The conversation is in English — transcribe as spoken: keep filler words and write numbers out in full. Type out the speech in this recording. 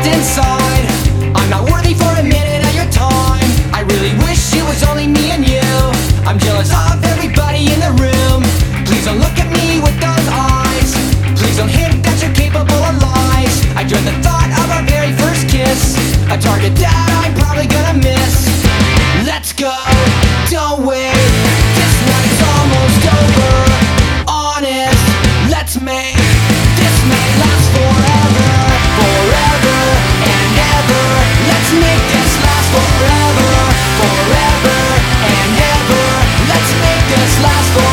inside. I'm not worthy for a minute of your time. I really wish it was only me and you. I'm jealous of everybody in the room. Please don't look at me with those eyes. Please don't hint that you're capable of lies. I dread the thought of our very first kiss, a target that I'm probably gonna miss. Let's go, don't wait, this night's almost over. Honest, let's make this night last forever. Forever and ever. Let's make this last forever. Forever and ever. Let's make this last forever.